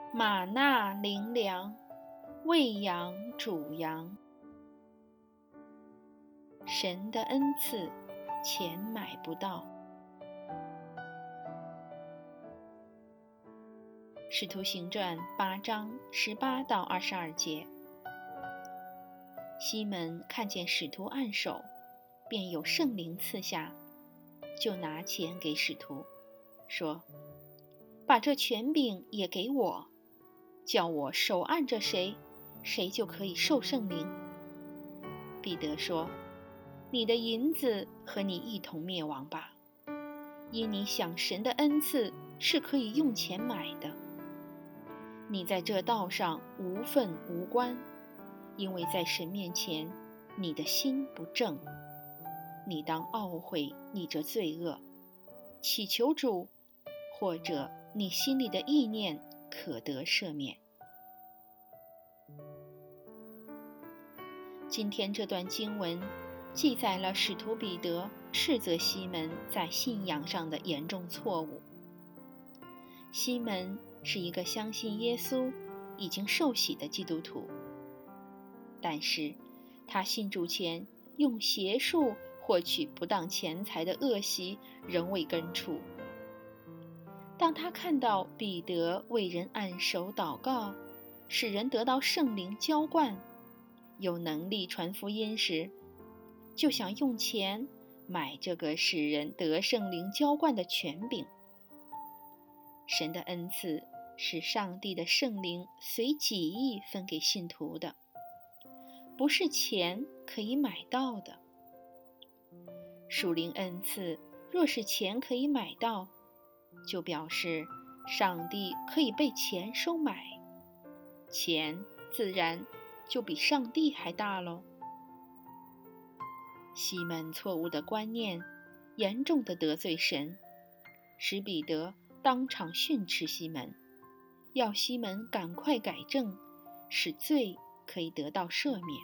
玛纳灵粮，喂养主羊。神的恩赐，钱买不到。使徒行传8章18到22节。西门看见使徒按手，便有圣灵赐下，就拿钱给使徒，说：把这权柄也给我，叫我手按着谁，谁就可以受圣灵。彼得说：你的银子和你一同灭亡吧，因你想神的恩赐是可以用钱买的。你在这道上无份无关，因为在神面前你的心不正。你当懊悔你这罪恶，祈求主，或者你心里的意念可得赦免。今天这段经文记载了使徒彼得斥责西门在信仰上的严重错误。西门是一个相信耶稣已经受洗的基督徒，但是他信主前用邪术获取不当钱财的恶习仍未根除。当他看到彼得为人按手祷告，使人得到圣灵浇灌，有能力传福音时，就想用钱买这个使人得圣灵浇灌的权柄。神的恩赐是上帝的圣灵随己意分给信徒的，不是钱可以买到的。属灵恩赐若是钱可以买到，就表示上帝可以被钱收买，钱自然就比上帝还大咯。西门错误的观念严重地得罪神，使彼得当场训斥西门，要西门赶快改正，使罪可以得到赦免。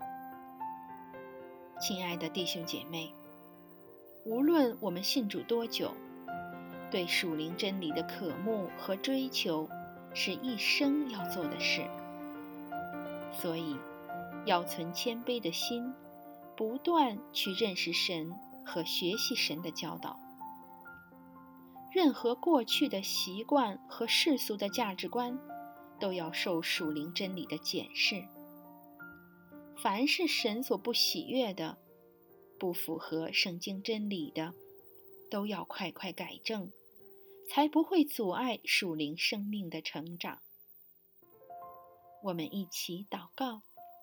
亲爱的弟兄姐妹，无论我们信主多久，对属灵真理的渴慕和追求是一生要做的事。所以要存谦卑的心，不断去认识神和学习神的教导。任何过去的习惯和世俗的价值观都要受属灵真理的检视。凡是神所不喜悦的，不符合圣经真理的，都要快快改正，才不会阻碍属灵生命的成长。我们一起祷告。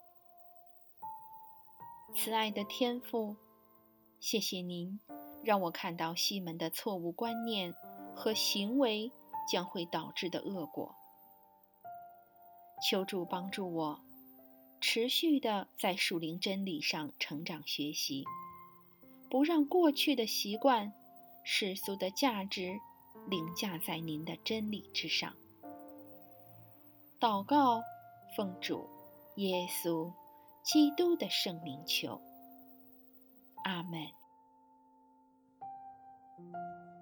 慈爱的天父，谢谢您让我看到西门的错误观念和行为将会导致的恶果。求主帮助我持续地在属灵真理上成长学习，不让过去的习惯、世俗的价值凌驾在您的真理之上。祷告，奉主耶稣基督的圣名求，阿们。